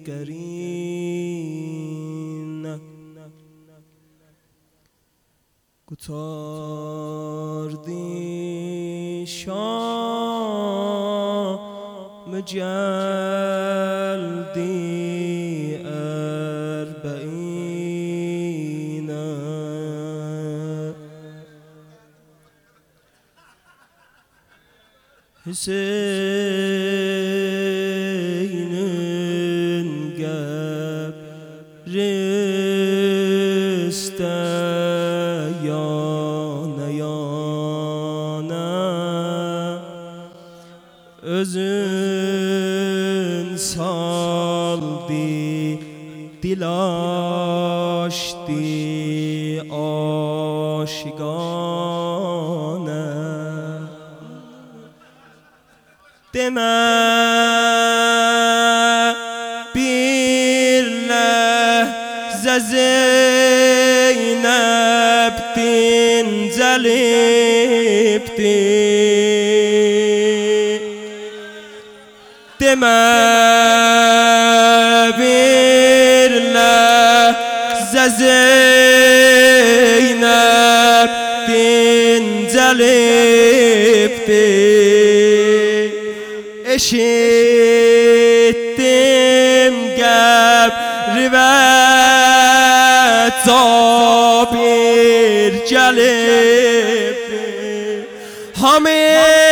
دیگرین گتاردی شام جلدی اربعین Hüseyin'in gebriste yana yana özün saldi dil açtı aşigane deme bir lehze Zeynep dincelipti deme bir lehze Zeynep dincelipti eşittim gebri ve tabir gelip hamid